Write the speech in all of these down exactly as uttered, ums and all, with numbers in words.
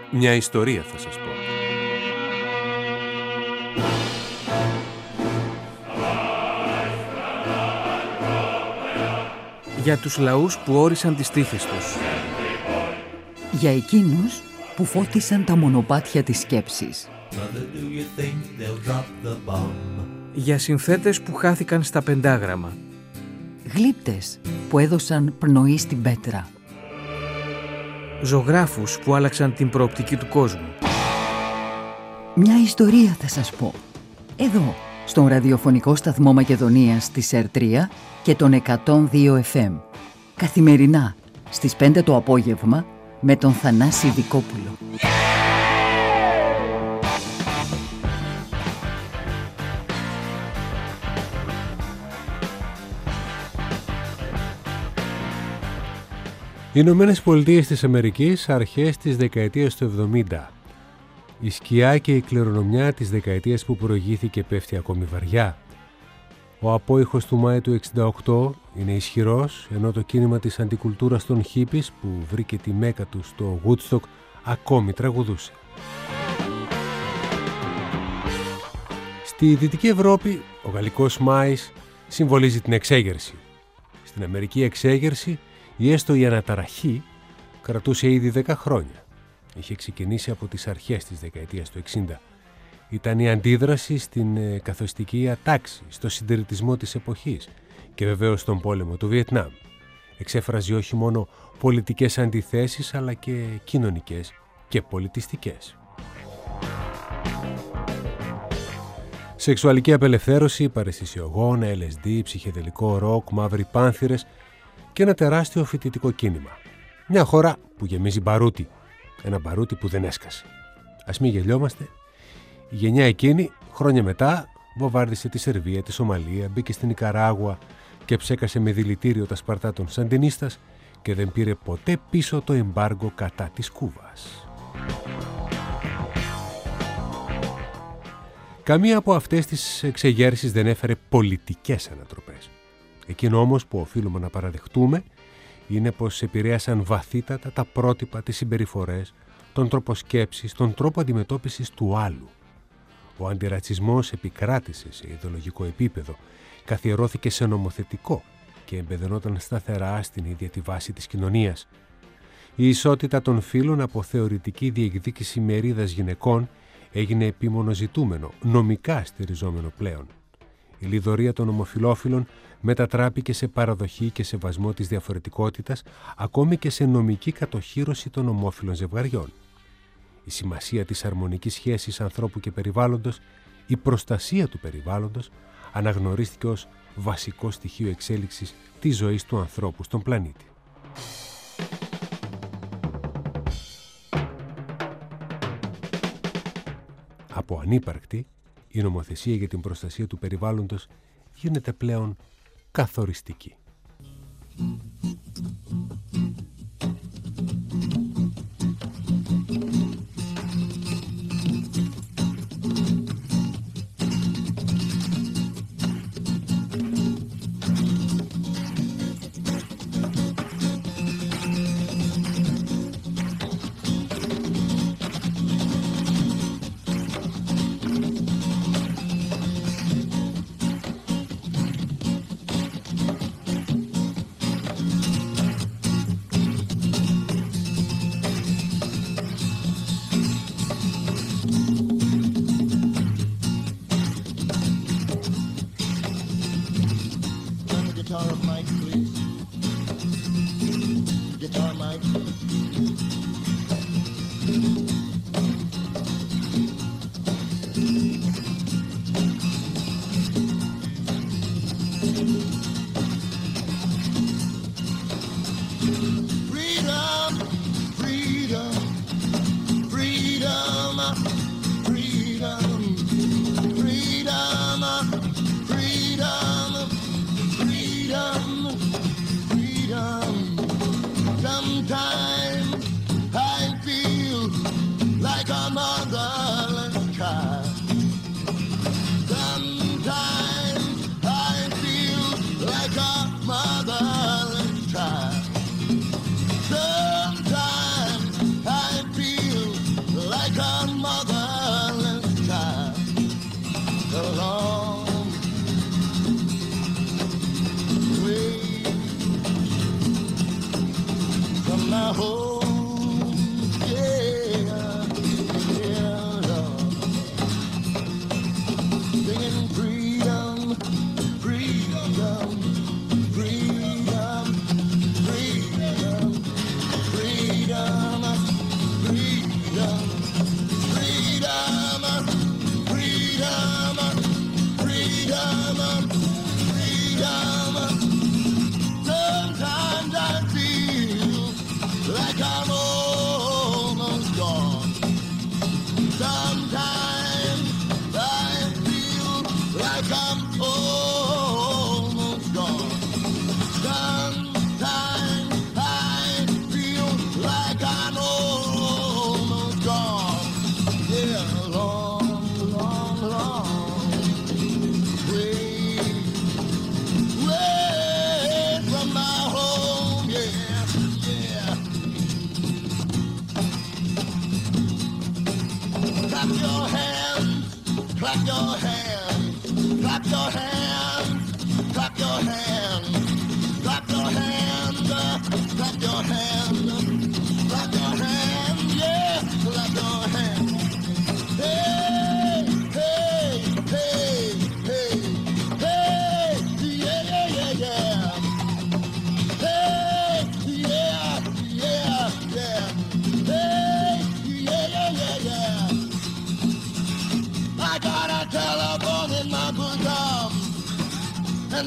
Μια ιστορία θα σας πω. Για τους λαούς που όρισαν τις τύχες τους. Για εκείνους που φώτισαν τα μονοπάτια της σκέψης. Για συνθέτες που χάθηκαν στα πεντάγραμμα. Γλύπτες που έδωσαν πνοή στην πέτρα. Ζωγράφους που άλλαξαν την προοπτική του κόσμου. Μια ιστορία θα σας πω. Εδώ, στον ραδιοφωνικό σταθμό Μακεδονίας της ΕΡ τρία και τον εκατόν δύο εφ εμ. Καθημερινά, στις πέντε το απόγευμα, με τον Θανάση Δικόπουλο. Οι Ηνωμένες Πολιτείες της Αμερικής αρχές της δεκαετίας του εβδομήντα. Η σκιά και η κληρονομιά της δεκαετίας που προηγήθηκε πέφτει ακόμη βαριά. Ο απόϊχος του Μάη του εξήντα οκτώ είναι ισχυρός, ενώ το κίνημα της αντικουλτούρας των χίπης που βρήκε τη μέκα του στο Woodstock ακόμη τραγουδούσε. Στη Δυτική Ευρώπη ο γαλλικός Μάης συμβολίζει την εξέγερση. Στην Αμερική η εξέγερση ή έστω η αναταραχή κρατούσε ήδη δέκα χρόνια. Είχε ξεκινήσει από τις αρχές της δεκαετίας του εξήντα. Ήταν η αντίδραση στην ε, καθοριστική ατάξη, στο συντηρητισμό της εποχής και βεβαίως στον πόλεμο του Βιετνάμ. Εξέφραζε όχι μόνο πολιτικές αντιθέσεις αλλά και κοινωνικές και πολιτιστικές. Σεξουαλική απελευθέρωση, παραισθησιογόνα, ελ ες ντι, ψυχεδελικό ροκ, μαύροι πάνθυρες και ένα τεράστιο φοιτητικό κίνημα. Μια χώρα που γεμίζει μπαρούτι. Ένα μπαρούτι που δεν έσκασε. Ας μην γελιόμαστε. Η γενιά εκείνη, χρόνια μετά, βομβάρδισε τη Σερβία, τη Σομαλία, μπήκε στην Νικαράγουα και ψέκασε με δηλητήριο τα σπαρτά των Σαντινίστας και δεν πήρε ποτέ πίσω το εμπάργκο κατά της Κούβας. Καμία από αυτές τις εξεγέρσεις δεν έφερε πολιτικές ανατροπές. Εκείνο όμως που οφείλουμε να παραδεχτούμε είναι πως επηρέασαν βαθύτατα τα πρότυπα, τις συμπεριφορές, τον τρόπο σκέψης, τον τρόπο αντιμετώπισης του άλλου. Ο αντιρατσισμός επικράτησε σε ιδεολογικό επίπεδο, καθιερώθηκε σε νομοθετικό και εμπεδαινόταν σταθερά στην ίδια τη βάση της κοινωνίας. Η ισότητα των φύλων από θεωρητική διεκδίκηση μερίδας γυναικών έγινε επίμονο ζητούμενο, νομικά στηριζόμενο πλέον. Η λιδωρία των ομοφυλόφιλων μετατράπηκε σε παραδοχή και σεβασμό της διαφορετικότητας, ακόμη και σε νομική κατοχύρωση των ομόφυλων ζευγαριών. Η σημασία της αρμονικής σχέσης ανθρώπου και περιβάλλοντος, η προστασία του περιβάλλοντος, αναγνωρίστηκε ως βασικό στοιχείο εξέλιξης της ζωής του ανθρώπου στον πλανήτη. Από ανύπαρκτη, η νομοθεσία για την προστασία του περιβάλλοντος γίνεται πλέον καθοριστική.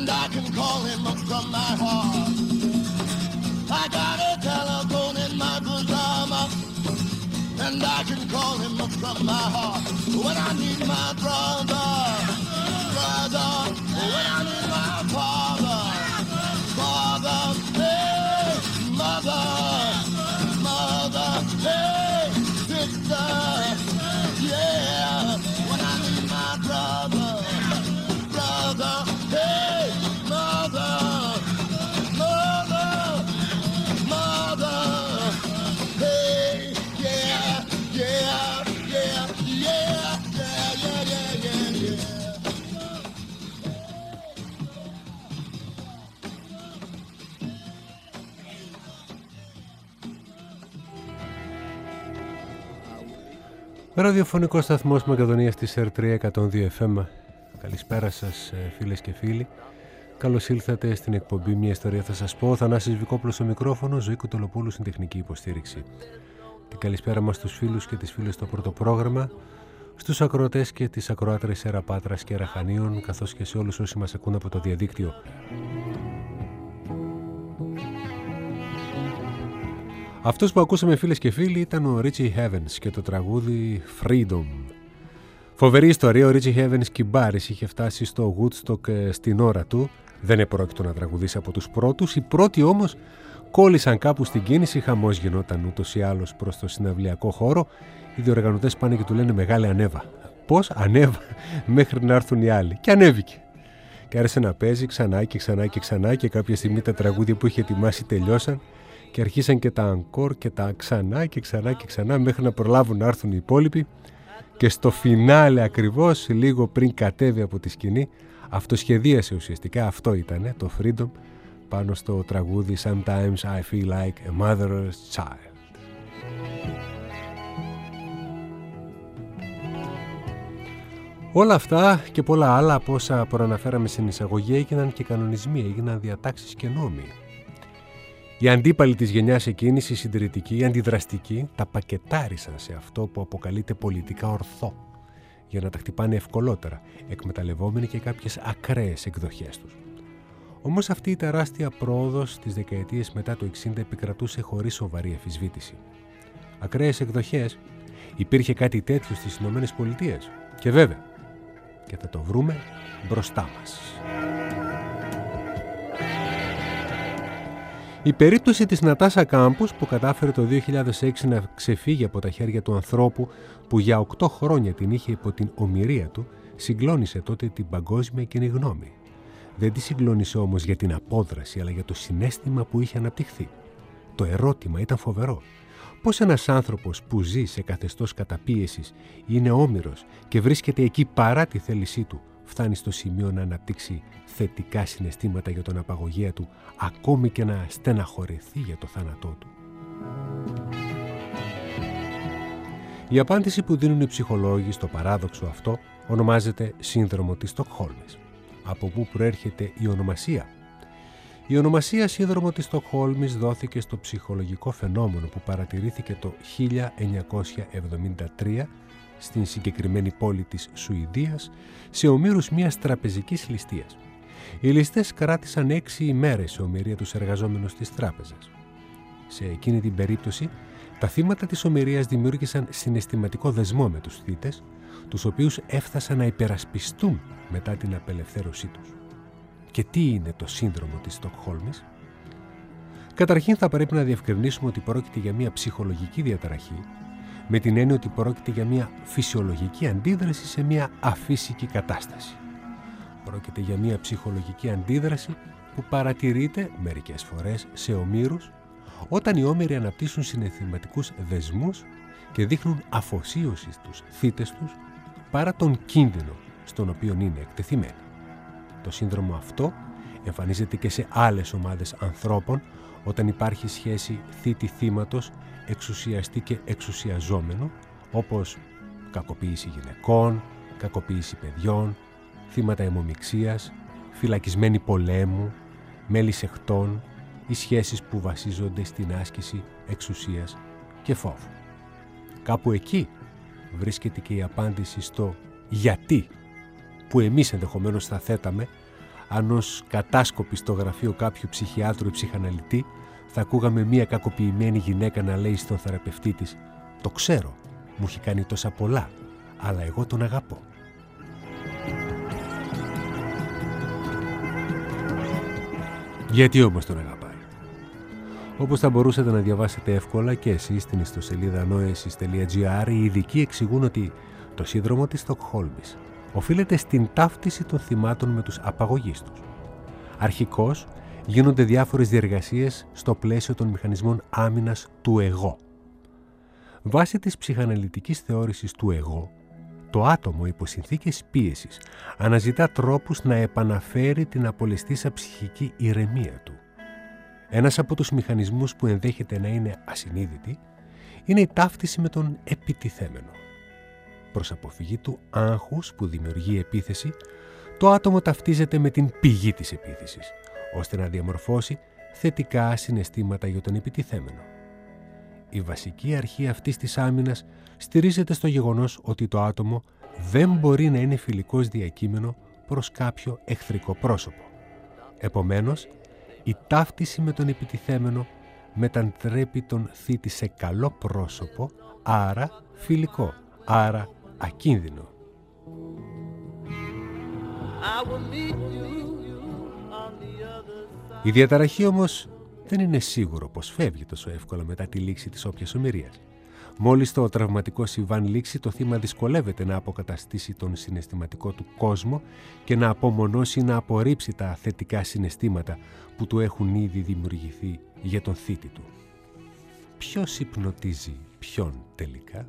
and I can call him up from my heart. I got a telephone in my pajama, and I can call him up from my heart when I need my brother, brother, when I need my father, father, hey, mother, mother, hey, sister, yeah, when I need my brother, brother, hey, mother, mother, mother, hey, yeah, yeah, yeah, yeah, yeah, yeah, yeah, yeah, yeah. Ραδιοφωνικός σταθμός Μακεδονίας της Ερ τρία εκατόν δύο εφ εμ. Καλησπέρα σας φίλες και φίλοι. Καλώς ήλθατε στην εκπομπή «Μια ιστορία θα σας πω». Θανάσης Βικόπουλος στο μικρόφωνο, Ζωή Κουτολοπούλου στην τεχνική υποστήριξη. Την καλησπέρα μας στους φίλους και τις φίλες στο πρώτο πρόγραμμα, στους ακροατές και τις ακροάτρες Έρα Πάτρας και Έρα Χανίων, καθώς και σε όλους όσοι μας ακούν από το διαδίκτυο. Αυτός που ακούσαμε φίλες και φίλοι ήταν ο Richie Havens και το τραγούδι Freedom. Φοβερή ιστορία, ο Richie Havens κυμπάρης, είχε φτάσει στο Woodstock στην ώρα του, δεν επρόκειτο να τραγουδήσει από τους πρώτους, οι πρώτοι όμως κόλλησαν κάπου στην κίνηση, χαμός γινόταν ούτως ή άλλως προς το συναυλιακό χώρο, οι διοργανωτές πάνε και του λένε μεγάλη ανέβα. Πώς? Ανέβα μέχρι να έρθουν οι άλλοι. Και ανέβηκε. Και άρχισε να παίζει ξανά και ξανά και ξανά και κάποια στιγμή τα τραγούδια που είχε ετοιμάσει τελειώσαν και αρχίσαν και τα encore και τα ξανά και ξανά και ξανά μέχρι να προλάβουν να έρθουν οι υπόλοιποι και στο φινάλε ακριβώς λίγο πριν κατέβει από τη σκηνή αυτοσχεδίασε ουσιαστικά, αυτό ήτανε το Freedom πάνω στο τραγούδι Sometimes I feel like a mother's child. Όλα αυτά και πολλά άλλα από όσα προαναφέραμε στην εισαγωγή έγιναν και κανονισμοί, έγιναν διατάξεις και νόμοι. Οι αντίπαλοι της γενιάς εκείνης, οι συντηρητικοί, οι αντιδραστικοί, τα πακετάρισαν σε αυτό που αποκαλείται πολιτικά ορθό, για να τα χτυπάνε ευκολότερα, εκμεταλλευόμενοι και κάποιες ακραίες εκδοχές τους. Όμως αυτή η τεράστια πρόοδος τις δεκαετίες μετά το εξήντα επικρατούσε χωρίς σοβαρή αμφισβήτηση. Ακραίες εκδοχές, υπήρχε κάτι τέτοιο στις Ηνωμένες Πολιτείες. Και βέβαια, και θα το βρούμε μπροστά μας. Η περίπτωση της Νατάσα Κάμπους που κατάφερε το δύο χιλιάδες έξι να ξεφύγει από τα χέρια του ανθρώπου που για οκτώ χρόνια την είχε υπό την ομηρία του, συγκλώνησε τότε την παγκόσμια κοινή γνώμη. Δεν τη συγκλώνησε όμως για την απόδραση, αλλά για το συναίσθημα που είχε αναπτυχθεί. Το ερώτημα ήταν φοβερό. Πώς ένας άνθρωπος που ζει σε καθεστώς καταπίεσης, είναι όμηρος και βρίσκεται εκεί παρά τη θέλησή του, φτάνει στο σημείο να αναπτύξει θετικά συναισθήματα για τον απαγωγέα του, ακόμη και να στεναχωρεθεί για το θάνατό του. Η απάντηση που δίνουν οι ψυχολόγοι στο παράδοξο αυτό ονομάζεται σύνδρομο της Στοκχόλμης. Από πού προέρχεται η ονομασία? Η ονομασία σύνδρομο της Στοκχόλμης δόθηκε στο ψυχολογικό φαινόμενο που παρατηρήθηκε το χίλια εννιακόσια εβδομήντα τρία στην συγκεκριμένη πόλη της Σουηδίας σε ομήρους μιας τραπεζικής ληστείας. Οι ληστές κράτησαν έξι ημέρες σε ομηρία τους εργαζόμενους της τράπεζας. Σε εκείνη την περίπτωση, τα θύματα της ομηρίας δημιούργησαν συναισθηματικό δεσμό με τους θύτες, τους οποίους έφτασαν να υπερασπιστούν μετά την απελευθέρωσή τους. Και τι είναι το σύνδρομο της Στοκχόλμης? Καταρχήν θα πρέπει να διευκρινίσουμε ότι πρόκειται για μια ψυχολογική διαταραχή, με την έννοια ότι πρόκειται για μια φυσιολογική αντίδραση σε μια αφύσικη κατάσταση. Πρόκειται για μια ψυχολογική αντίδραση που παρατηρείται μερικές φορές σε ομήρους, όταν οι όμηροι αναπτύσσουν συναισθηματικούς δεσμούς και δείχνουν αφοσίωση στους θύτες τους παρά τον κίνδυνο στον οποίο είναι εκτεθειμένοι. Το σύνδρομο αυτό εμφανίζεται και σε άλλες ομάδες ανθρώπων όταν υπάρχει σχέση θήτη-θύματος, εξουσιαστή και εξουσιαζόμενο, όπως κακοποίηση γυναικών, κακοποίηση παιδιών, θύματα αιμομιξίας, φυλακισμένοι πολέμου, μέλη σεχτών ή σχέσεις που βασίζονται στην άσκηση εξουσίας και φόβου. Κάπου εκεί βρίσκεται και η απάντηση στο γιατί, που εμείς ενδεχομένως θα θέταμε, αν ως κατάσκοποι στο γραφείο κάποιου ψυχιάτρου ή ψυχαναλυτή θα ακούγαμε μία κακοποιημένη γυναίκα να λέει στον θεραπευτή της «Το ξέρω, μου έχει κάνει τόσα πολλά, αλλά εγώ τον αγαπώ». Γιατί όμως τον αγαπάει? Όπως θα μπορούσατε να διαβάσετε εύκολα και εσείς στην ιστοσελίδα noesis τελεία gr, οι ειδικοί εξηγούν ότι το σύνδρομο της Στοκχόλμης οφείλεται στην ταύτιση των θυμάτων με τους απαγωγείς τους. Αρχικώς γίνονται διάφορες διεργασίες στο πλαίσιο των μηχανισμών άμυνας του εγώ. Βάσει της ψυχαναλυτικής θεώρησης του εγώ, το άτομο υπό συνθήκες πίεσης αναζητά τρόπους να επαναφέρει την απολεστήσα ψυχική ηρεμία του. Ένας από τους μηχανισμούς που ενδέχεται να είναι ασυνείδητοι είναι η ταύτιση με τον επιτιθέμενο. Προς αποφυγή του άγχους που δημιουργεί η επίθεση, το άτομο ταυτίζεται με την πηγή της επίθεσης, ώστε να διαμορφώσει θετικά συναισθήματα για τον επιτιθέμενο. Η βασική αρχή αυτής της άμυνας στηρίζεται στο γεγονός ότι το άτομο δεν μπορεί να είναι φιλικός διακείμενο προς κάποιο εχθρικό πρόσωπο. Επομένως, η ταύτιση με τον επιτιθέμενο μετατρέπει τον θήτη σε καλό πρόσωπο, άρα φιλικό, άρα ακίνδυνο. Η διαταραχή όμως δεν είναι σίγουρο πως φεύγει τόσο εύκολα μετά τη λήξη της όποιας ομηρίας. Μόλις το τραυματικό συμβάν λήξει, το θύμα δυσκολεύεται να αποκαταστήσει τον συναισθηματικό του κόσμο και να απομονώσει ή να απορρίψει τα θετικά συναισθήματα που του έχουν ήδη δημιουργηθεί για τον θήτη του. Ποιος υπνοτίζει ποιον τελικά?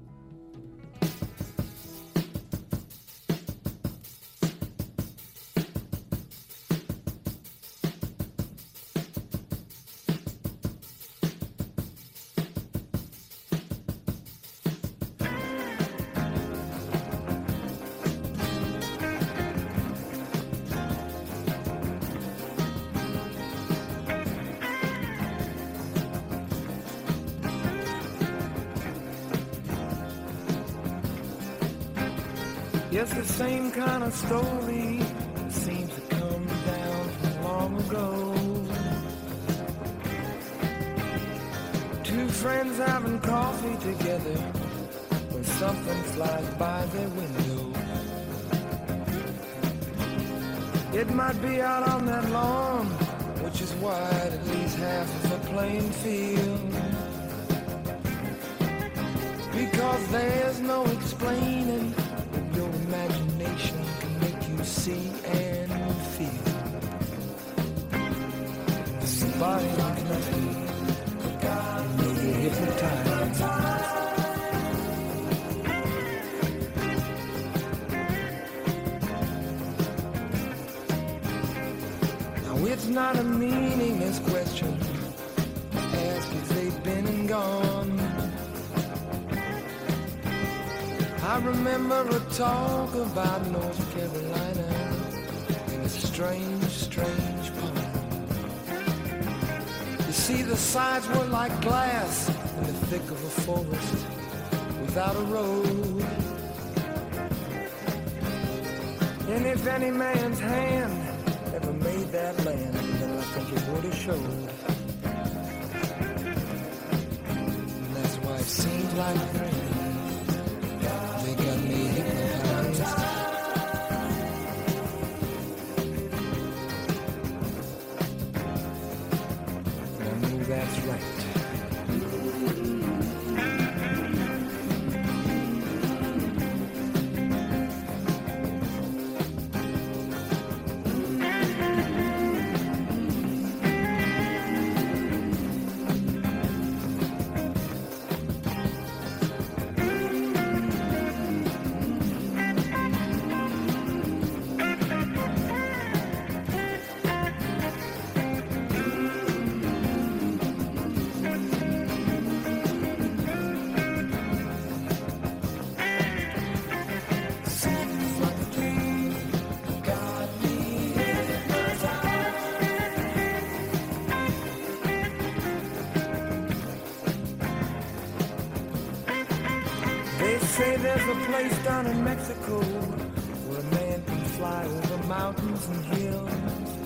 Yes, the same kind of story seems to come down from long ago. Two friends having coffee together when something flies by their window. It might be out on that lawn, which is wide at least half of a playing field. Because there's no explaining, your imagination can make you see and feel. Somebody like nothing, you'll be hypnotized. Now it's not a meaningless question, ask if they've been and gone. I remember a talk about North Carolina in a strange, strange poem. You see, the sides were like glass in the thick of a forest without a road. And if any man's hand ever made that land, then I think it would have showed. And that's why it seems like rain. They got me hypnotized. I know that's right. Say there's a place down in Mexico where a man can fly over mountains and hills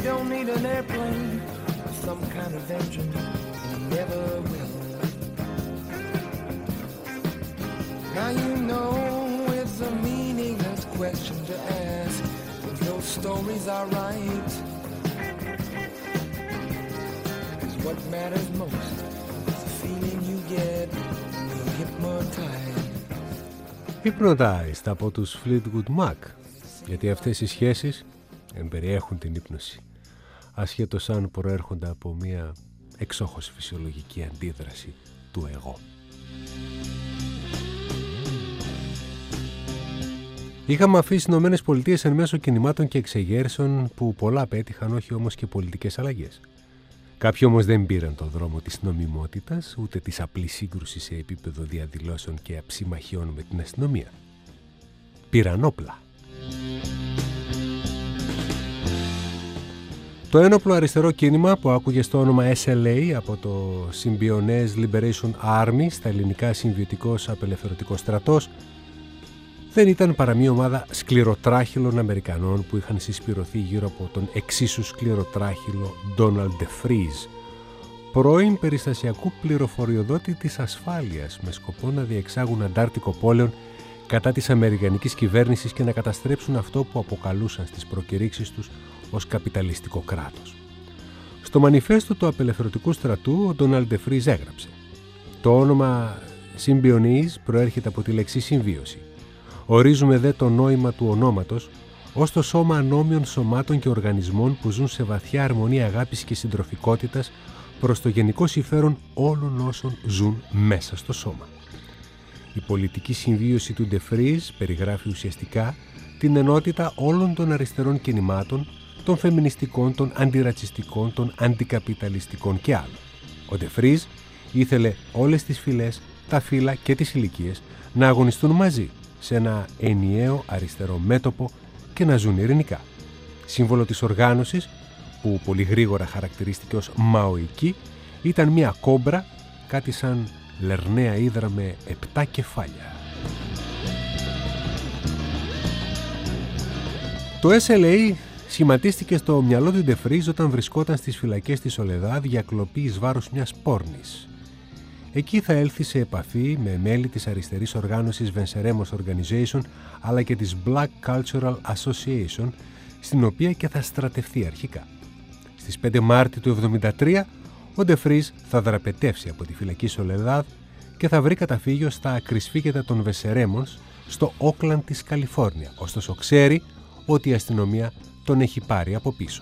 don't need an airplane or some kind of engine, and you never will. Now you know it's a meaningless question to ask if those stories are right. Cause what matters most is the feeling you get when you're hypnotized. Hypnotized από τους Fleetwood Mac, γιατί αυτές οι σχέσεις εμπεριέχουν την ύπνωση, ασχέτως αν προέρχονται από μια εξόχως φυσιολογική αντίδραση του εγώ. Είχαμε αφήσει τις Ηνωμένες Πολιτείες εν μέσω κινημάτων και εξεγέρσεων που πολλά πέτυχαν, όχι όμως και πολιτικές αλλαγές. Κάποιοι όμως δεν πήραν τον δρόμο της νομιμότητας, ούτε της απλής σύγκρουσης σε επίπεδο διαδηλώσεων και αψιμαχιών με την αστυνομία. Πήραν όπλα. Το ένοπλο αριστερό κίνημα που άκουγε στο όνομα ες ελ έι από το Symbionese Liberation Army, στα ελληνικά Συμβιωτικός Απελευθερωτικός Στρατός, δεν ήταν παρά μια ομάδα σκληροτράχυλων Αμερικανών που είχαν συσπηρωθεί γύρω από τον εξίσου σκληροτράχυλο Donald DeFreeze, πρώην περιστασιακού πληροφοριοδότη της ασφάλειας, με σκοπό να διεξάγουν αντάρτικο πόλεμο κατά της αμερικανικής κυβέρνησης και να καταστρέψουν αυτό που αποκαλούσαν στις προκηρύξεις τους ως καπιταλιστικό κράτος. Στο μανιφέστο του Απελευθερωτικού Στρατού, ο Donald DeFreeze έγραψε: «Το όνομα Symbionese προέρχεται από τη λέξη συμβίωση. Ορίζουμε δε το νόημα του ονόματος ως το σώμα ανώμιων σωμάτων και οργανισμών που ζουν σε βαθιά αρμονία αγάπης και συντροφικότητας προς το γενικό συμφέρον όλων όσων ζουν μέσα στο σώμα». Η πολιτική συμβίωση του DeFreeze περιγράφει ουσιαστικά την ενότητα όλων των αριστερών κινημάτων, των φεμινιστικών, των αντιρατσιστικών, των αντικαπιταλιστικών και άλλων. Ο DeFreeze ήθελε όλες τις φυλές, τα φύλλα και τις ηλικίες να αγωνιστούν μαζί σε ένα ενιαίο αριστερό μέτωπο και να ζουν ειρηνικά. Σύμβολο της οργάνωσης, που πολύ γρήγορα χαρακτηρίστηκε ως μαοϊκή, ήταν μια κόμπρα, κάτι σαν λερναία ύδρα με επτά κεφάλια. Το ες ελ έι σχηματίστηκε στο μυαλό του DeFreeze όταν βρισκόταν στις φυλακές της Σολεδάδ για κλοπή εις βάρος μιας πόρνης. Εκεί θα έλθει σε επαφή με μέλη της αριστερής οργάνωσης Venceremos Organization αλλά και της Black Cultural Association, στην οποία και θα στρατευθεί αρχικά. Στις πέντε Μάρτη του εβδομήντα τρία, ο DeFreeze θα δραπετεύσει από τη φυλακή Σολεδάδ και θα βρει καταφύγιο στα ακρισφύγετα των Venceremos στο Όκλαντ της Καλιφόρνια, ωστόσο ξέρει ότι η αστυνομία τον έχει πάρει από πίσω.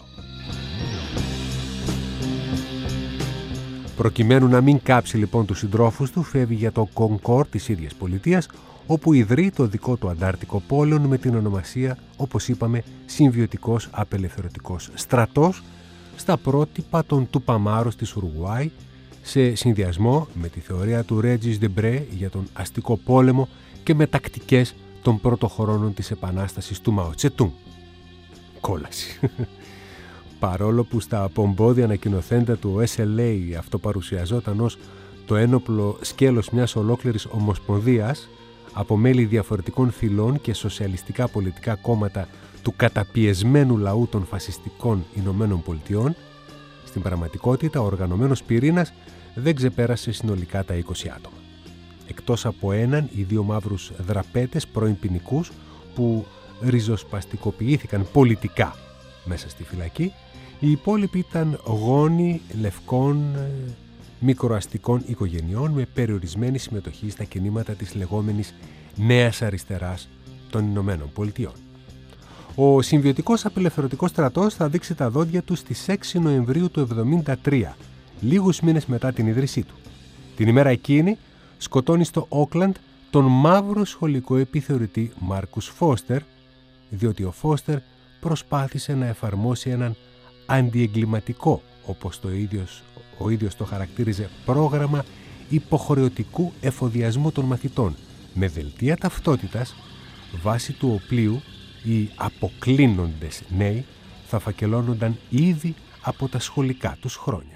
Προκειμένου να μην κάψει λοιπόν τους συντρόφους του, φεύγει για το Κονκόρ της ίδιας πολιτείας, όπου ιδρύει το δικό του αντάρτικο πόλεων με την ονομασία, όπως είπαμε, Συμβιωτικός Απελευθερωτικός Στρατός, στα πρότυπα των Τουπαμάρος της Ουρουγουάη, σε συνδυασμό με τη θεωρία του Ρέτζις Ντεμπρέ για τον αστικό πόλεμο και με τακτικές των πρώτων χρόνων της επανάστασης του Μαο Τσετούν. Κόλαση. Παρόλο που στα πομπόδια ανακοινοθέντα του ες ελ έι αυτό παρουσιαζόταν ως το ένοπλο σκέλος μιας ολόκληρης ομοσπονδίας από μέλη διαφορετικών φυλών και σοσιαλιστικά πολιτικά κόμματα του καταπιεσμένου λαού των φασιστικών Ηνωμένων Πολιτειών, στην πραγματικότητα ο οργανωμένος πυρήνας δεν ξεπέρασε συνολικά τα είκοσι άτομα. Εκτός από έναν ή δύο μαύρους δραπέτες πρώην ποινικούς που ριζοσπαστικοποιήθηκαν πολιτικά μέσα στη φυλακή, οι υπόλοιποι ήταν γόνοι λευκών μικροαστικών οικογενειών με περιορισμένη συμμετοχή στα κινήματα της λεγόμενης νέας αριστεράς των Ηνωμένων Πολιτειών. Ο Συμβιωτικός Απελευθερωτικός Στρατός θα δείξει τα δόντια του στις έξι Νοεμβρίου του εβδομήντα τρία, λίγους μήνες μετά την ίδρυσή του. Την ημέρα εκείνη σκοτώνει στο Όκλαντ τον μαύρο σχολικό επιθεωρητή Μάρκους Φώστερ, διότι ο Φώστερ προσπάθησε να εφαρμόσει έναν αντιεγκληματικό, όπως το ίδιος, ο ίδιος το χαρακτήριζε, πρόγραμμα υποχρεωτικού εφοδιασμού των μαθητών με δελτία ταυτότητας, βάσει του οποίου οι αποκλίνοντες νέοι θα φακελώνονταν ήδη από τα σχολικά τους χρόνια.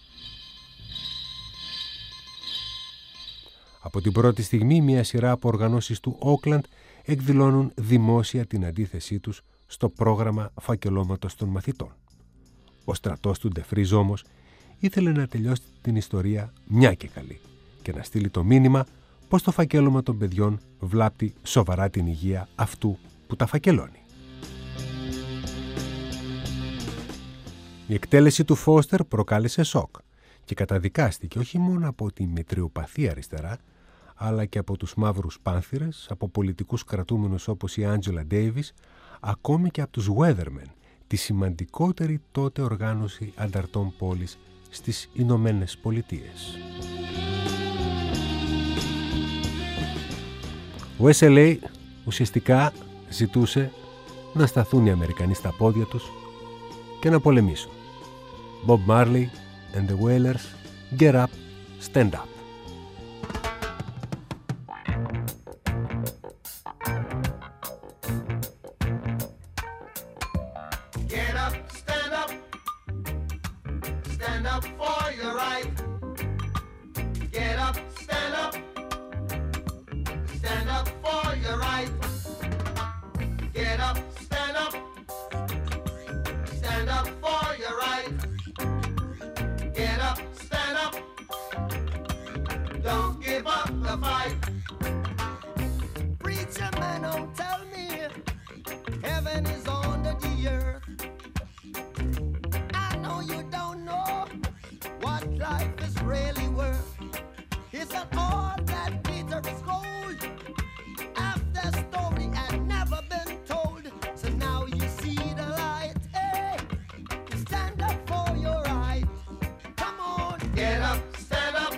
Από την πρώτη στιγμή μια σειρά από οργανώσεις του Όκλαντ εκδηλώνουν δημόσια την αντίθεσή τους στο πρόγραμμα φακελώματος των μαθητών. Ο στρατός του Ντεφρίζ όμως ήθελε να τελειώσει την ιστορία μια και καλή και να στείλει το μήνυμα πως το φακέλωμα των παιδιών βλάπτει σοβαρά την υγεία αυτού που τα φακελώνει. Η εκτέλεση του Φώστερ προκάλεσε σοκ και καταδικάστηκε όχι μόνο από τη μετριοπαθή αριστερά, αλλά και από τους μαύρους πάνθυρες, από πολιτικούς κρατούμενους όπως η Άντζελα Ντέιβις, ακόμη και από τους Weathermen, τη σημαντικότερη τότε οργάνωση ανταρτών πόλης στις Ηνωμένες Πολιτείες. Ο ες ελ έι ουσιαστικά ζητούσε να σταθούν οι Αμερικανοί στα πόδια τους και να πολεμήσουν. Bob Marley and the Wailers, Get Up, Stand Up. Get up, stand up, stand up for your right. Get up, stand up, stand up for your right. Get up, stand up, stand up for your right. Get up, stand up, don't give up the fight. Preacher man, don't tell me heaven is under the earth. I know you don't know what life is really worth. It's not all that glitter is gold. After story had never been told, so now you see the light. Hey, stand up for your right. Come on, get up, stand up,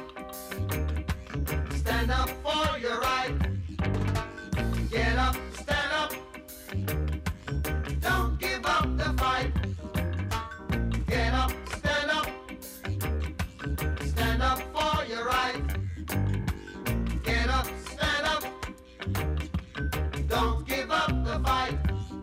stand up for your right. Get up, stand up, don't give up the fight. Get up, stand up, stand up for your right. Get up, stand up, don't give up the fight.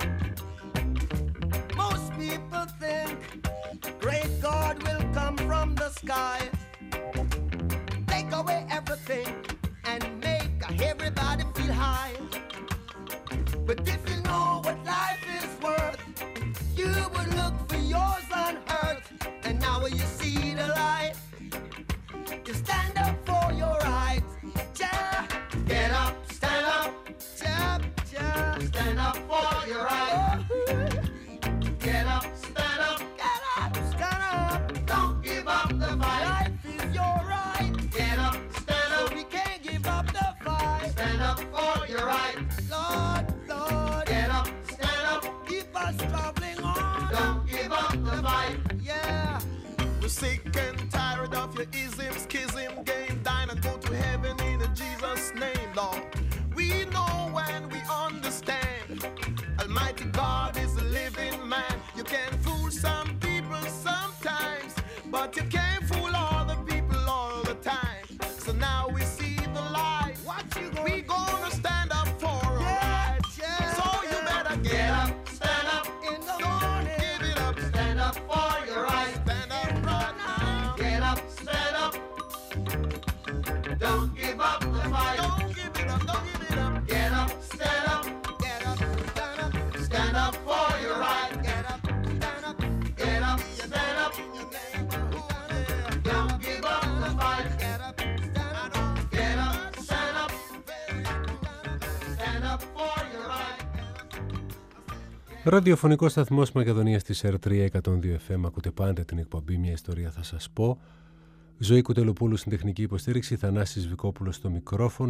Most people think great God will come from the sky, take away everything and make everybody feel high. But if you know what life is worth, you would look for yours on earth. And now you see the light, you stand up for your rights. Yeah. Get up, stand up, yeah, yeah. Stand up for your rights. Get up, stand up, get up, stand up. Don't give up the fight. Life is your right. Get up, stand up, so we can't give up the fight. Stand up for your right. Lord, Lord, get up, stand up, keep us traveling on. Don't give up the fight. Yeah. We're sick and tired of your ism, schism, game, dine and go to heaven in Jesus' name, Lord. We know when we understand Almighty God is a living man. You can fool some people sometimes, but you can't fool all the people all the time. So now we see the light. What you gonna we gonna stand up for our rights. Yeah. So you better get up, stand up in the morning. Give it up, stand up for your rights. Stand up right now. Get up, stand up. Don't give up the fight. Don't give it up, don't give it up. Get up, stand up. Get up, stand up. Stand up for your right. Get up, stand up. Get up, stand up. Don't give up the fight. Get up, stand up. Get up, stand up. Stand up for your right. Ραδιοφωνικός σταθμός Μακεδονίας της Ερ τρία εκατόν δύο εφ εμ. Ακούτε πάντα την εκπομπή «Μια ιστορία θα σας πω». Ζωή Κουτελοπούλου στην τεχνική υποστήριξη, Θανάσης Βικόπουλος στο μικρόφωνο.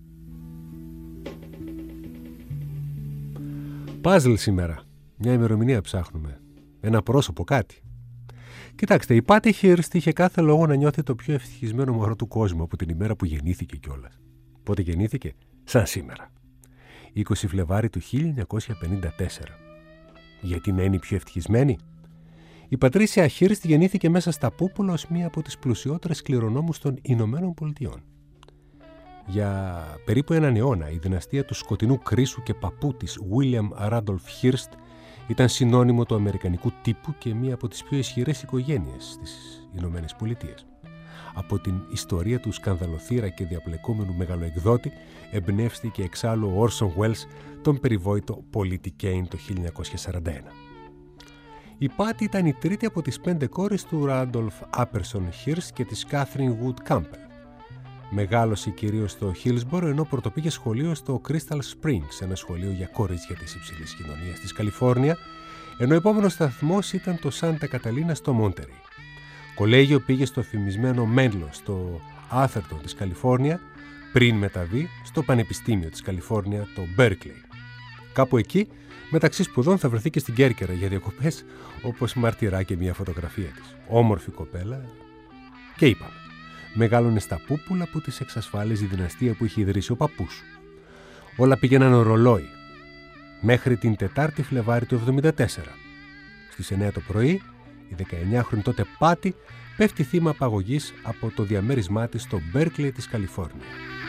Πάζλ σήμερα. Μια ημερομηνία ψάχνουμε. Ένα πρόσωπο, κάτι. Κοιτάξτε, η Πάτη Χίρστ είχε κάθε λόγο να νιώθει το πιο ευτυχισμένο μωρό του κόσμου από την ημέρα που γεννήθηκε κιόλας. Πότε γεννήθηκε? Σαν σήμερα. είκοσι Φλεβάρι του χίλια εννιακόσια πενήντα τέσσερα. Γιατί να είναι η πιο ευτυχισμένη? Η Πατρίσια Χίρστ γεννήθηκε μέσα στα πούπουλα ως μία από τις πλουσιότερες κληρονόμους των Ηνωμένων Πολιτειών. Για περίπου έναν αιώνα η δυναστεία του σκοτεινού κρίσου και παππού της William Randolph Hearst ήταν συνώνυμο του αμερικανικού τύπου και μία από τις πιο ισχυρές οικογένειες στις Ηνωμένες Πολιτείες. Από την ιστορία του σκανδαλοθύρα και διαπλεκόμενου μεγαλοεκδότη εμπνεύστηκε εξάλλου ο Orson Welles τον περιβόητο πολίτη Κέιν το χίλια εννιακόσια σαράντα ένα. Η Πάτη ήταν η τρίτη από τις πέντε κόρες του Ράντολφ Άπερσον Χίρστ και της Κάθριν Γουτ Κάμπελ. Μεγάλωσε κυρίως στο Χίλσμπορο, ενώ πρωτοπήγε σχολείο στο Crystal Springs, ένα σχολείο για κορίτσια της υψηλής κοινωνίας της Καλιφόρνια, ενώ ο επόμενος σταθμός ήταν το Σάντα Καταλίνα στο Μόντερι. Κολέγιο πήγε στο φημισμένο Μένλο στο Άθερτον της Καλιφόρνια, πριν μεταβεί στο Πανεπιστήμιο της Καλιφόρνια, το Μπέρκλεϊ. Κάπου εκεί, μεταξύ σπουδών, θα βρεθεί και στην Κέρκυρα για διακοπές, όπως μαρτυρά και μια φωτογραφία της. Όμορφη κοπέλα και είπαμε. Μεγάλωνε στα πούπουλα που της εξασφάλιζε η δυναστεία που είχε ιδρύσει ο παππούς. Όλα πήγαιναν ρολόι. Μέχρι την Τετάρτη Φλεβάρη του εβδομήντα τέσσερα. Στις εννέα το πρωί, η δεκαεννιάχρονη τότε Πάτη πέφτει θύμα απαγωγής από το διαμέρισμά της στο Μπέρκλεϊ της Καλιφόρνια.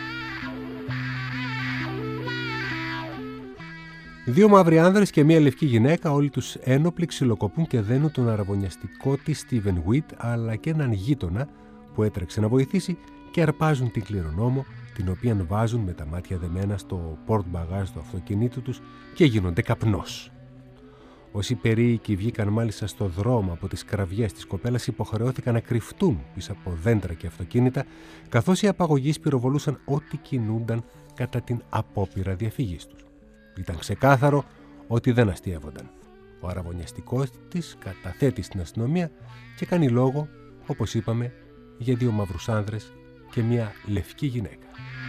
Δύο μαύροι άνδρες και μία λευκή γυναίκα, όλοι τους ένοπλοι, ξυλοκοπούν και δένουν τον αραβωνιαστικό της Στίβεν Γουίτ, αλλά και έναν γείτονα που έτρεξε να βοηθήσει, και αρπάζουν την κληρονόμο, την οποία βάζουν με τα μάτια δεμένα στο πορτ-μπαγάζ του αυτοκινήτου τους και γίνονται καπνός. Όσοι περίοικοι βγήκαν μάλιστα στο δρόμο από τις κραυγές της κοπέλας, υποχρεώθηκαν να κρυφτούν πίσω από δέντρα και αυτοκίνητα, καθώς οι απαγωγείς πυροβολούσαν ό,τι κινούνταν κατά την απόπειρα διαφυγής τους. Ήταν ξεκάθαρο ότι δεν αστείευονταν. Ο αραβωνιαστικός της καταθέτει στην αστυνομία και κάνει λόγο, όπως είπαμε, για δύο μαύρους άνδρες και μια λευκή γυναίκα.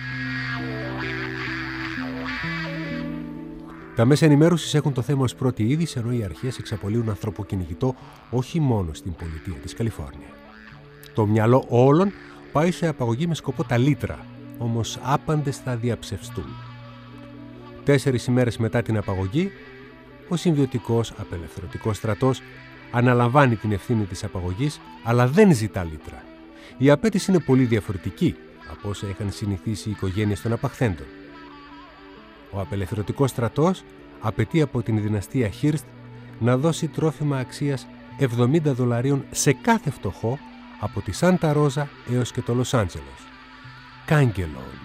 Τα μέσα ενημέρωσης έχουν το θέμα ως πρώτη είδηση, ενώ οι αρχές εξαπολύουν ανθρωποκυνηγητό όχι μόνο στην πολιτεία της Καλιφόρνια. Το μυαλό όλων πάει σε απαγωγή με σκοπό τα λίτρα, όμως άπαντες θα διαψευστούν. Τέσσερις ημέρες μετά την απαγωγή, ο Συμβιωτικός Απελευθερωτικός Στρατός αναλαμβάνει την ευθύνη της απαγωγής, αλλά δεν ζητά λίτρα. Η απέτηση είναι πολύ διαφορετική από όσα είχαν συνηθίσει οι οικογένειες των απαχθέντων. Ο Απελευθερωτικός Στρατός απαιτεί από την δυναστεία Χίρστ να δώσει τρόφιμα αξίας εβδομήντα δολαρίων σε κάθε φτωχό από τη Σάντα Ρόζα έως και το Λος Άντζελος. Κάγκελόνι.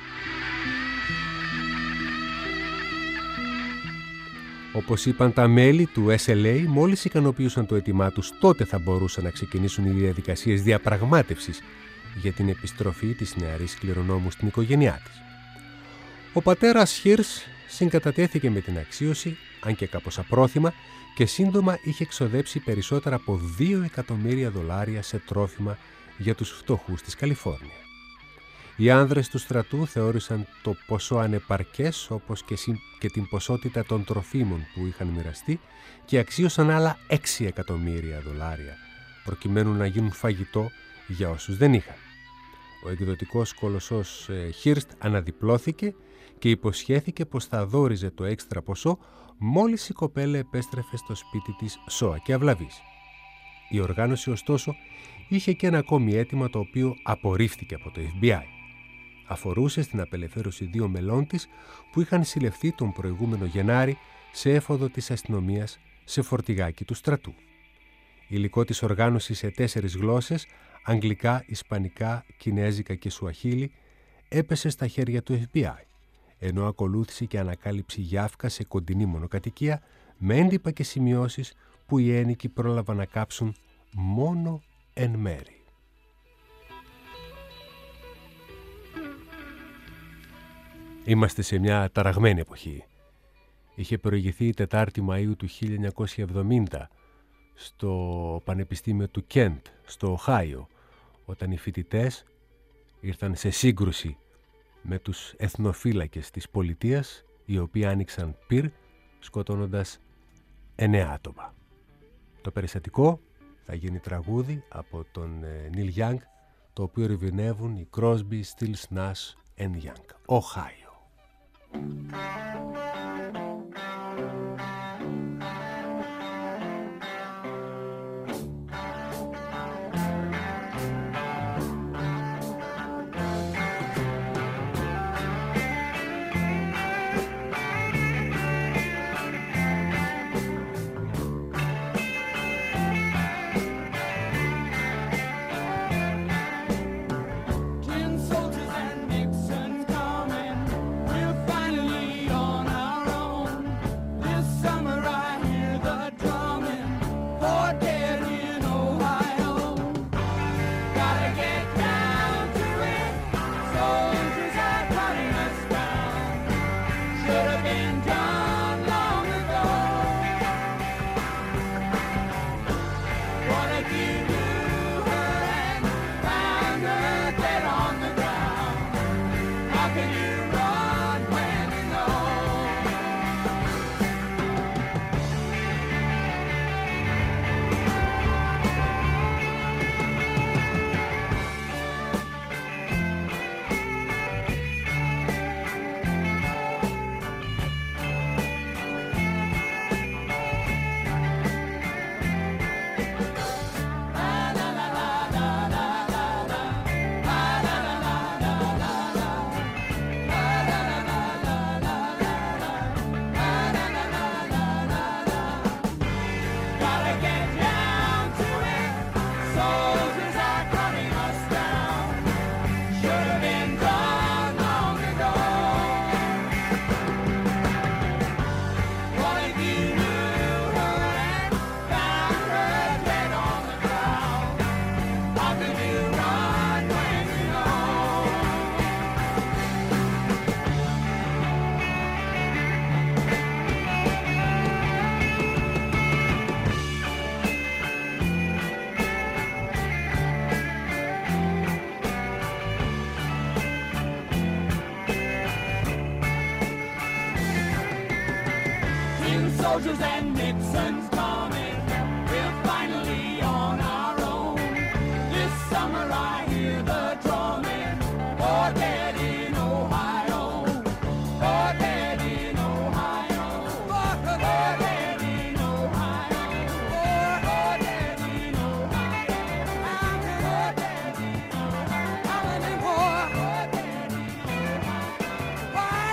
Όπως είπαν τα μέλη του ες ελ έι, μόλις ικανοποιούσαν το αίτημά τους, τότε θα μπορούσαν να ξεκινήσουν οι διαδικασίες διαπραγμάτευσης για την επιστροφή της νεαρής κληρονόμου στην οικογένειά της. Ο πατέρας Χίρς συγκατατέθηκε με την αξίωση, αν και κάπως απρόθυμα, και σύντομα είχε εξοδέψει περισσότερα από δύο εκατομμύρια δολάρια σε τρόφιμα για τους φτωχούς της Καλιφόρνια. Οι άνδρες του στρατού θεώρησαν το ποσό ανεπαρκές, όπως και την ποσότητα των τροφίμων που είχαν μοιραστεί, και αξίωσαν άλλα έξι εκατομμύρια δολάρια, προκειμένου να γίνουν φαγητό για όσους δεν είχαν. Ο εκδοτικός κολοσσός Χίρστ αναδιπλώθηκε και υποσχέθηκε πως θα δώριζε το έξτρα ποσό μόλις η κοπέλα επέστρεφε στο σπίτι της σώα και αυλαβής. Η οργάνωση, ωστόσο, είχε και ένα ακόμη αίτημα, το οποίο απορρίφθηκε από το εφ μπι άι. Αφορούσε στην απελευθέρωση δύο μελών της που είχαν συλληφθεί τον προηγούμενο Γενάρη σε έφοδο της αστυνομίας σε φορτηγάκι του στρατού. Υλικό της οργάνωσης σε τέσσερις γλώσσες, αγγλικά, ισπανικά, κινέζικα και σουαχίλι, έπεσε στα χέρια του εφ μπι άι, ενώ ακολούθησε και ανακάλυψη γιάφκα σε κοντινή μονοκατοικία με έντυπα και σημειώσεις που οι ένοικοι πρόλαβαν να κάψουν μόνο εν μέρη. Είμαστε σε μια ταραγμένη εποχή. Είχε προηγηθεί η Τετάρτη Μαΐου του χίλια εννιακόσια εβδομήντα στο Πανεπιστήμιο του Κέντ, στο Οχάιο, όταν οι φοιτητές ήρθαν σε σύγκρουση με τους εθνοφύλακες της πολιτείας, οι οποίοι άνοιξαν πυρ σκοτώνοντας εννέα άτομα. Το περιστατικό θα γίνει τραγούδι από τον Νίλ Γιάνγκ, το οποίο ερμηνεύουν οι Crosby, Stills, Nash and Young. Οχάιο. Tin soldiers and Nixons coming. We're finally on our soldiers and Nixon's coming. We're finally on our own. This summer I hear the drumming. Oh, dead in Ohio. Oh, dead in Ohio. Oh, dead in Ohio. Oh, dead in Ohio. I'm dead in Ohio. I'm in war. Oh, dead in Ohio. Why?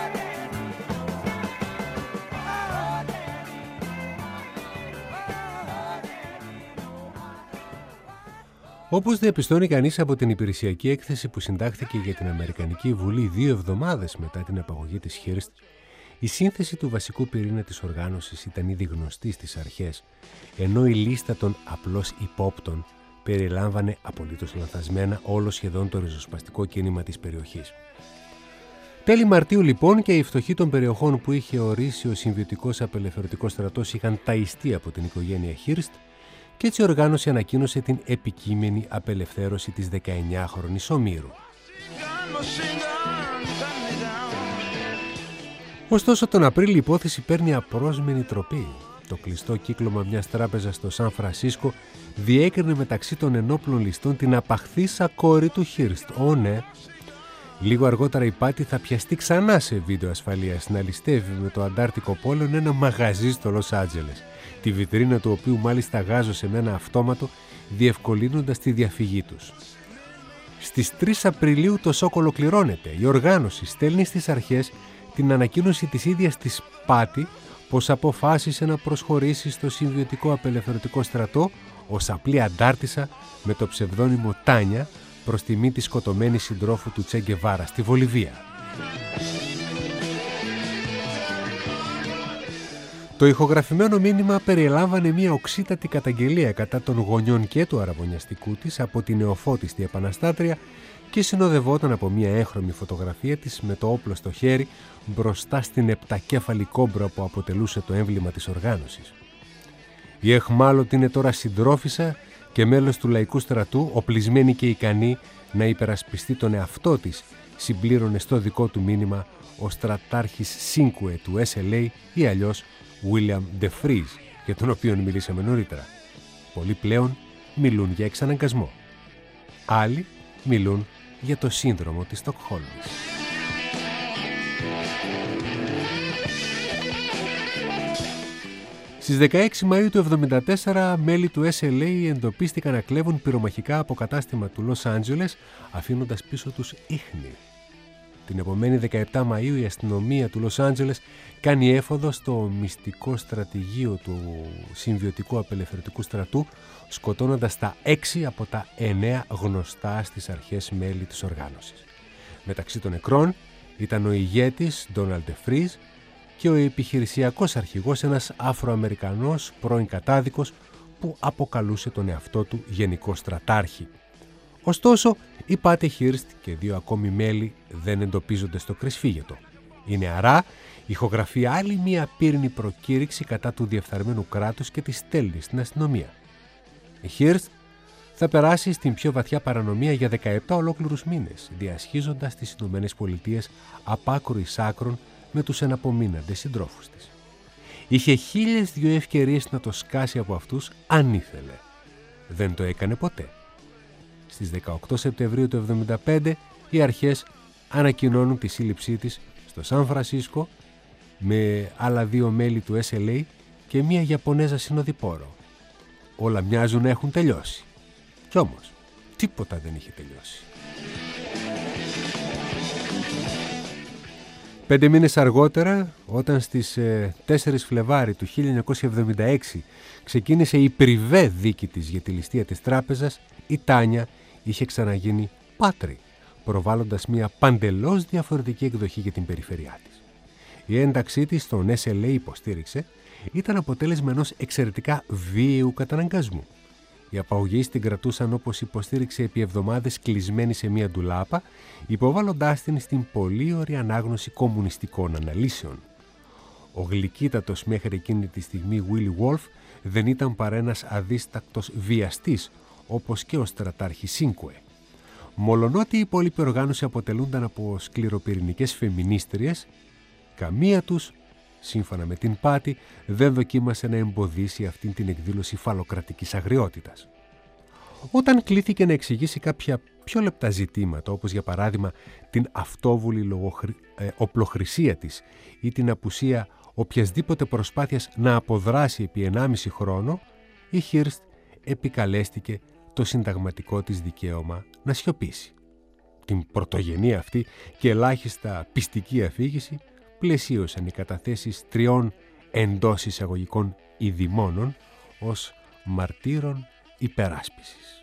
Όπως διαπιστώνει κανείς από την υπηρεσιακή έκθεση που συντάχθηκε για την Αμερικανική Βουλή δύο εβδομάδες μετά την απαγωγή της Χίρστ, η σύνθεση του βασικού πυρήνα της οργάνωσης ήταν ήδη γνωστή στις αρχές, ενώ η λίστα των απλώς υπόπτων περιλάμβανε απολύτως λανθασμένα όλο σχεδόν το ριζοσπαστικό κίνημα της περιοχής. Τέλη Μαρτίου λοιπόν και οι φτωχοί των περιοχών που είχε ορίσει ο Συμβιωτικός Απελευθερωτικός Στρατός είχαν ταϊστεί από την οικογένεια Χίρστ και έτσι η οργάνωση ανακοίνωσε την επικείμενη απελευθέρωση της δεκαεννιάχρονης Ομήρου. Ωστόσο τον Απρίλιο η υπόθεση παίρνει απρόσμενη τροπή. Το κλειστό κύκλωμα μιας τράπεζας στο Σαν Φρανσίσκο διέκρινε μεταξύ των ενόπλων ληστών την απαχθήσα κόρη του Χίρστ. Ω ναι. Λίγο αργότερα η Πάτη θα πιαστεί ξανά σε βίντεο ασφαλείας να ληστεύει με το Αντάρτικο Πόλεων ένα μαγαζί στο Λος Άντζελες, τη βιτρίνα του οποίου μάλιστα γάζωσε με ένα αυτόματο, διευκολύνοντας τη διαφυγή τους. Στις τρεις Απριλίου το σοκ ολοκληρώνεται. Η οργάνωση στέλνει στις αρχές την ανακοίνωση της ίδιας της Πάτη πως αποφάσισε να προσχωρήσει στο Συμβιωτικό Απελευθερωτικό Στρατό ως απλή αντάρτισσα με το ψευδόνυμο Τάνια προς τιμή της σκοτωμένης συντρόφου του Τσε Γκεβάρα στη Βολιβία. Το ηχογραφημένο μήνυμα περιελάμβανε μια οξύτατη καταγγελία κατά των γονιών και του αραβωνιαστικού της από την νεοφώτιστη επαναστάτρια και συνοδευόταν από μια έγχρωμη φωτογραφία της με το όπλο στο χέρι μπροστά στην επτακέφαλη κόμπρα που αποτελούσε το έμβλημα της οργάνωσης. Η εχμάλωτη είναι τώρα συντρόφισσα και μέλος του Λαϊκού Στρατού, οπλισμένη και ικανή να υπερασπιστεί τον εαυτό της, συμπλήρωνε στο δικό του μήνυμα ο στρατάρχης Σίνκουε του Ες Ελ Έι ή αλλιώς William De Vries, για τον οποίο μιλήσαμε νωρίτερα. Πολλοί πλέον μιλούν για εξαναγκασμό. Άλλοι μιλούν για το σύνδρομο της Στοκχόλμης. Στις δεκαέξι Μαΐου του εβδομήντα τέσσερα, μέλη του Ες Ελ Έι εντοπίστηκαν να κλέβουν πυρομαχικά από κατάστημα του Λος Άντζελες, αφήνοντας πίσω τους ίχνη. Την επομένη δεκαεπτά Μαΐου η αστυνομία του Λος Άντζελες κάνει έφοδο στο μυστικό στρατηγείο του Συμβιωτικού Απελευθερωτικού Στρατού, σκοτώνοντας τα έξι από τα εννέα γνωστά στις αρχές μέλη της οργάνωσης. Μεταξύ των νεκρών ήταν ο ηγέτης Ντόναλντ De Vries και ο επιχειρησιακός αρχηγός, ένας Αφροαμερικανός πρώην κατάδικος που αποκαλούσε τον εαυτό του Γενικό Στρατάρχη. Ωστόσο, η Πάτη Χίρστ και δύο ακόμη μέλη δεν εντοπίζονται στο κρεσφύγετο. Η νεαρά ηχογραφεί άλλη μία πύρινη προκήρυξη κατά του διεφθαρμένου κράτους και τη στέλνει στην αστυνομία. Η Χίρστ θα περάσει στην πιο βαθιά παρανομία για δεκαεπτά ολόκληρους μήνες, διασχίζοντας τις Ηνωμένες Πολιτείες απ' άκρου εις άκρον με τους εναπομείναντες συντρόφους της. Είχε χίλιες δυο ευκαιρίες να το σκάσει από αυτούς αν ήθελε. Δεν το έκανε ποτέ. Στις δεκαοκτώ Σεπτεμβρίου του εβδομήντα πέντε οι αρχές ανακοινώνουν τη σύλληψή της στο Σαν Φρανσίσκο με άλλα δύο μέλη του Ες Ελ Έι και μία Ιαπωνέζα συνοδοιπόρο. Όλα μοιάζουν να έχουν τελειώσει. Κι όμως, τίποτα δεν είχε τελειώσει. Πέντε μήνες αργότερα, όταν στις τέσσερις Φλεβάρι του χίλια εννιακόσια εβδομήντα έξι ξεκίνησε η πριβέ δίκη της για τη ληστεία της τράπεζας, η Τάνια είχε ξαναγίνει Πάτρι, προβάλλοντας μια παντελώς διαφορετική εκδοχή για την περιφερειά της. Η ένταξή της στον Ες Ελ Έι, υποστήριξε, ήταν αποτέλεσμα ενός εξαιρετικά βίαιου καταναγκασμού. Οι απαγωγείς την κρατούσαν, όπως υποστήριξε, επί εβδομάδες κλεισμένη σε μία ντουλάπα, υποβάλλοντάς την στην πολύ ωραία ανάγνωση κομμουνιστικών αναλύσεων. Ο γλυκύτατος μέχρι εκείνη τη στιγμή Willie Wolf δεν ήταν παρά ένας αδίστακτος βιαστής, όπως και ο στρατάρχης Σίνκουε. Μολονότι η υπόλοιπη οργάνωση αποτελούνταν από σκληροπυρηνικές φεμινίστριες, καμία τους σύμφωνα με την Πάτη, δεν δοκίμασε να εμποδίσει αυτήν την εκδήλωση φαλοκρατικής αγριότητας. Όταν κλήθηκε να εξηγήσει κάποια πιο λεπτά ζητήματα, όπως για παράδειγμα την αυτόβουλη λογοχρη... ε, οπλοχρησία της ή την απουσία οποιασδήποτε προσπάθειας να αποδράσει επί ενάμιση χρόνο, η Χίρστ επικαλέστηκε το συνταγματικό της δικαίωμα να σιωπήσει. Την πρωτογενή αυτή και ελάχιστα πιστική αφήγηση πλαισίωσαν οι καταθέσεις τριών εντός εισαγωγικών ειδημόνων ως μαρτύρων υπεράσπισης.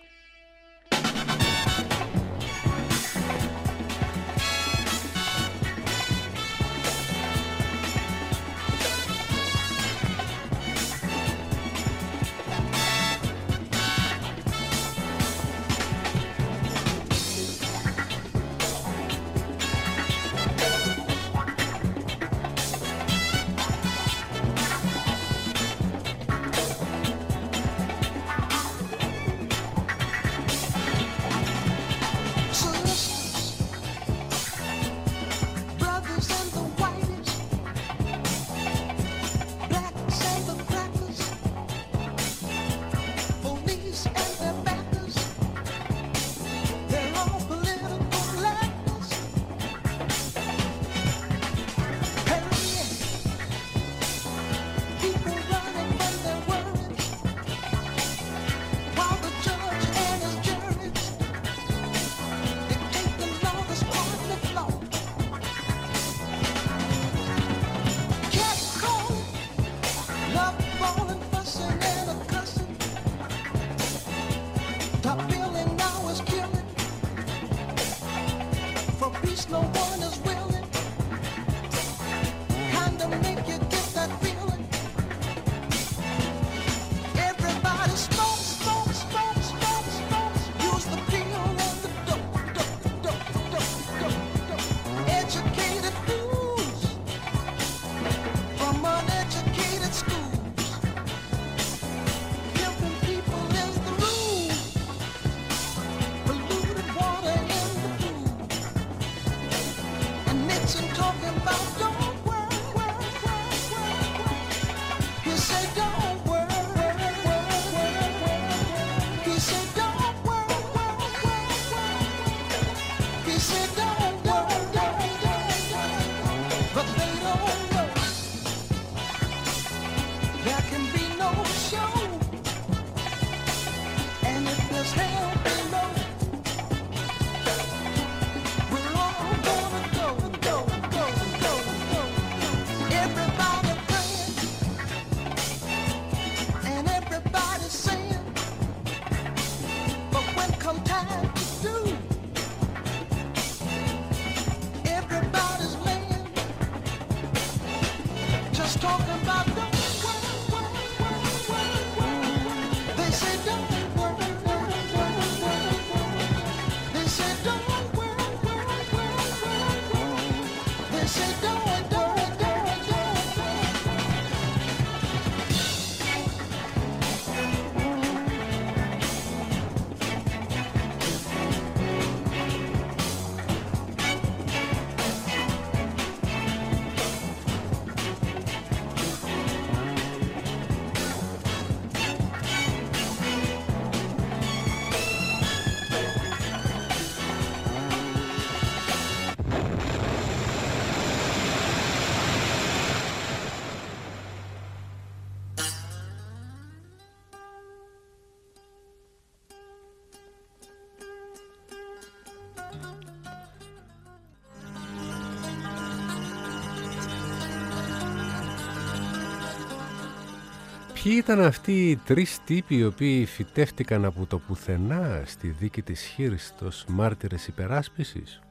Ποιοι ήταν αυτοί οι τρεις τύποι οι οποίοι φυτεύτηκαν από το πουθενά στη δίκη της Χίρστ ως μάρτυρες υπεράσπισης?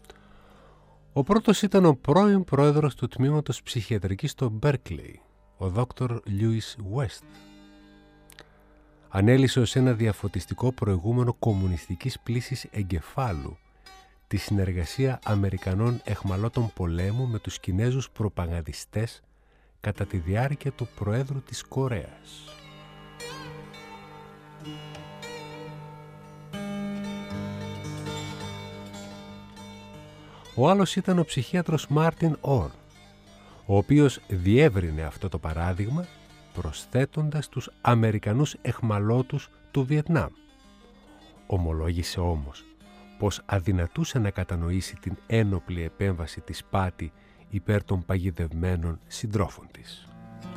Ο πρώτος ήταν ο πρώην πρόεδρος του τμήματος ψυχιατρικής στο Μπέρκλεϊ, ο δόκτωρ Λιούις West. Ανέλησε ως ένα διαφωτιστικό προηγούμενο κομμουνιστικής πλύσης εγκεφάλου τη συνεργασία Αμερικανών εχμαλώτων πολέμου με τους Κινέζους προπαγανδιστές κατά τη διάρκεια του Προέδρου της Κορέας. Ο άλλος ήταν ο ψυχίατρος Μάρτιν Ορν, ο οποίος διεύρυνε αυτό το παράδειγμα προσθέτοντας τους Αμερικανούς εχμαλώτους του Βιετνάμ. Ομολόγησε όμως πως αδυνατούσε να κατανοήσει την ένοπλη επέμβαση της Πάτη υπέρ των παγιδευμένων συντρόφων της.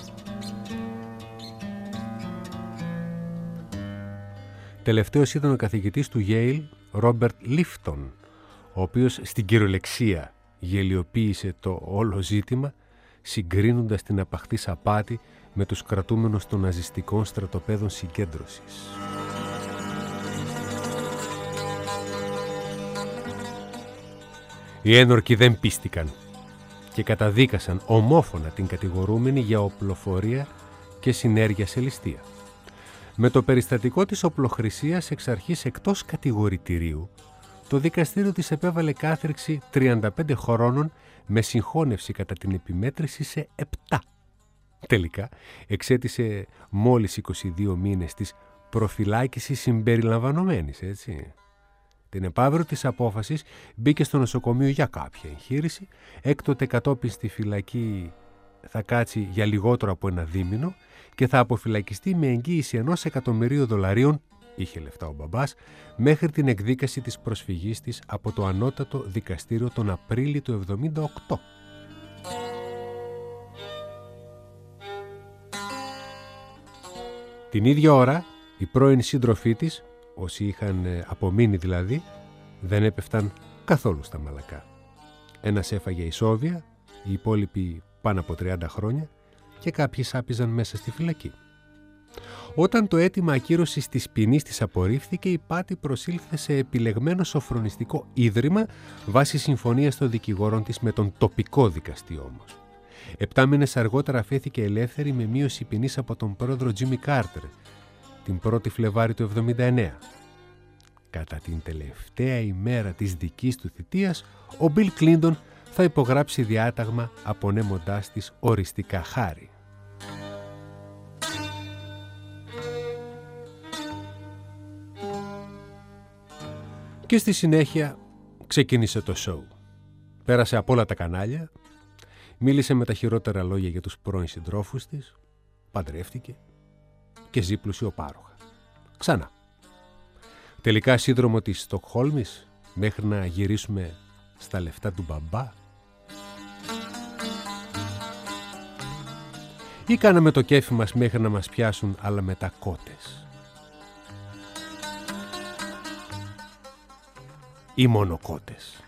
Τελευταίος ήταν ο καθηγητής του Yale, Ρόμπερτ Λίφτον, ο οποίος στην κυριολεξία γελιοποίησε το όλο ζήτημα, συγκρίνοντας την απαχθή Σαπάτη με τους κρατούμενους των ναζιστικών στρατοπέδων συγκέντρωσης. Οι ένορκοι δεν πίστηκαν και καταδίκασαν ομόφωνα την κατηγορούμενη για οπλοφορία και συνέργεια σε ληστεία. Με το περιστατικό της οπλοχρησίας εξ αρχής εκτός κατηγορητηρίου, το δικαστήριο της επέβαλε κάθριξη τριάντα πέντε χρόνων με συγχώνευση κατά την επιμέτρηση σε επτά. Τελικά εξέτησε μόλις είκοσι δύο μήνες της προφυλάκησης συμπεριλαμβανομένης, έτσι. Την επαύριο της απόφασης μπήκε στο νοσοκομείο για κάποια εγχείρηση, έκτοτε κατόπιν στη φυλακή θα κάτσει για λιγότερο από ένα δίμηνο και θα αποφυλακιστεί με εγγύηση ενός εκατομμυρίου δολαρίων, είχε λεφτά ο μπαμπάς, μέχρι την εκδίκαση της προσφυγής της από το ανώτατο δικαστήριο τον Απρίλιο του εβδομήντα οκτώ. Την ίδια ώρα, οι πρώην σύντροφοί της, όσοι είχαν απομείνει δηλαδή, δεν έπεφταν καθόλου στα μαλακά. Ένας έφαγε ισόβια, οι υπόλοιποι πάνω από τριάντα χρόνια και κάποιοι σάπιζαν μέσα στη φυλακή. Όταν το αίτημα ακύρωσης της ποινής της απορρίφθηκε, η Πάτη προσήλθε σε επιλεγμένο σοφρονιστικό ίδρυμα βάσει συμφωνίας των δικηγόρων της με τον τοπικό δικαστή όμως. Επτά μήνες αργότερα αφέθηκε ελεύθερη με μείωση ποινής από τον πρόεδρο Τζίμι Κάρτερ την πρώτη Φλεβάρη του εβδομήντα εννέα. Κατά την τελευταία ημέρα της δικής του θητείας, ο Μπιλ Κλίντον θα υπογράψει διάταγμα απονέμοντάς της οριστικά χάρη. Και στη συνέχεια ξεκίνησε το σοου. Πέρασε από όλα τα κανάλια, μίλησε με τα χειρότερα λόγια για τους πρώην συντρόφους της, παντρεύτηκε και ζει πλουσιοπάροχα. Ξανά. Τελικά σύνδρομο της Στοκχόλμης μέχρι να γυρίσουμε στα λεφτά του μπαμπά. Ή κάναμε το κέφι μας μέχρι να μας πιάσουν αλλά μετά κότες. Ή μονοκότες.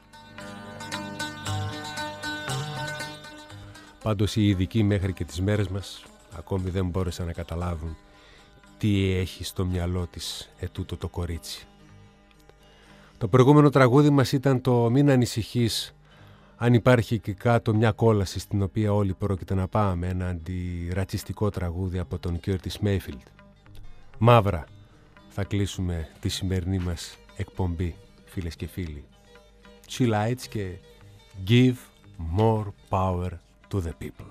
Πάντως οι ειδικοί μέχρι και τις μέρες μας ακόμη δεν μπόρεσαν να καταλάβουν τι έχει στο μυαλό της ετούτο το κορίτσι. Το προηγούμενο τραγούδι μας ήταν το «Μην ανησυχείς αν υπάρχει εκεί κάτω μια κόλαση στην οποία όλοι πρόκειται να πάμε», ένα αντιρατσιστικό τραγούδι από τον Curtis Mayfield. Μαύρα θα κλείσουμε τη σημερινή μας εκπομπή, φίλες και φίλοι. Chill Lights και Give More Power to the People.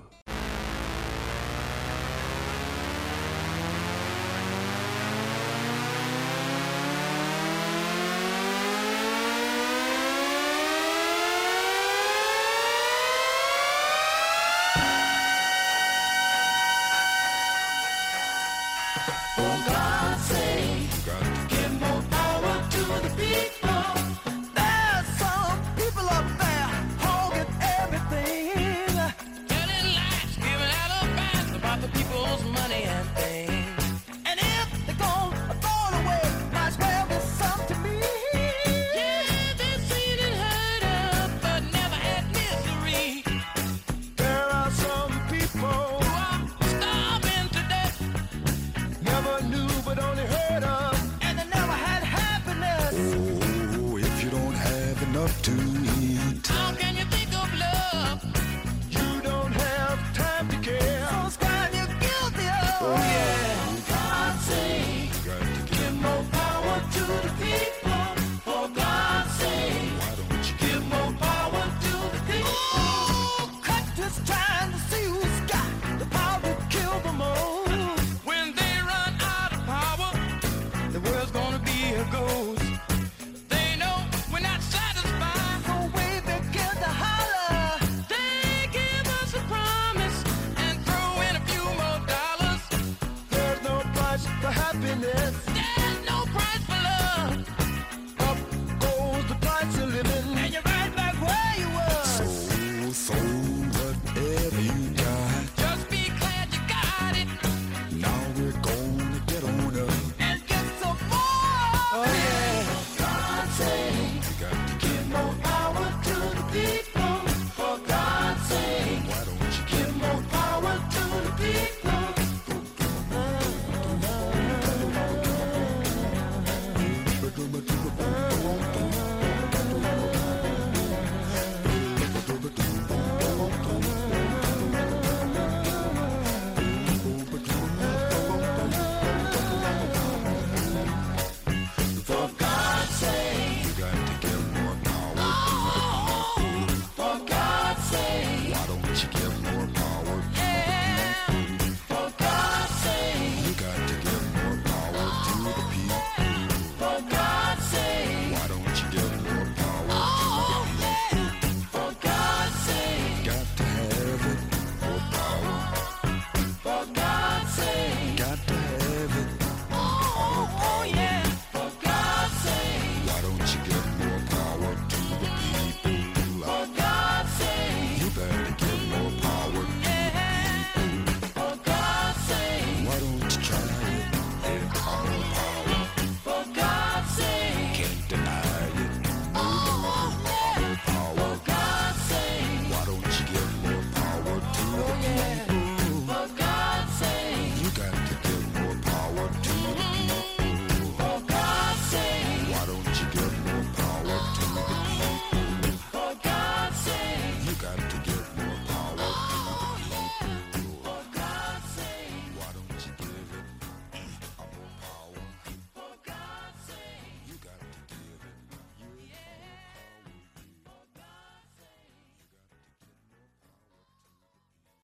They know we're not satisfied, so wave their for happiness.